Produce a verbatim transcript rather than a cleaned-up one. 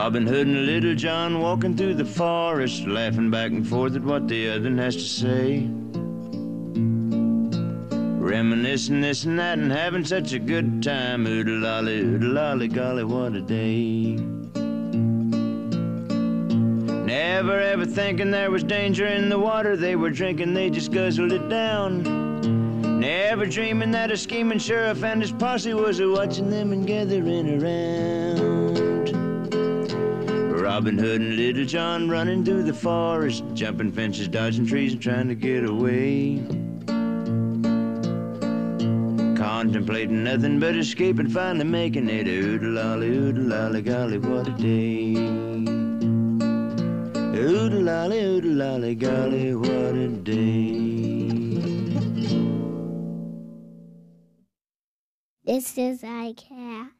Robin Hood and Little John walking through the forest, laughing back and forth at what the other has to say. Reminiscing this and that and having such a good time. Oodle-lolly, oodle-lolly, golly, what a day. Never ever thinking there was danger in the water they were drinking, they just guzzled it down. Never dreaming that a scheming sheriff and his posse was a-watching them and gathering around. Robin Hood and Little John running through the forest, jumping fences, dodging trees and trying to get away. Contemplating nothing but escape and finally making it. Oodle-lolly, oodle-lolly, golly, what a day. Oodle-lolly, oodle-lolly, golly, what a day. This is I Care.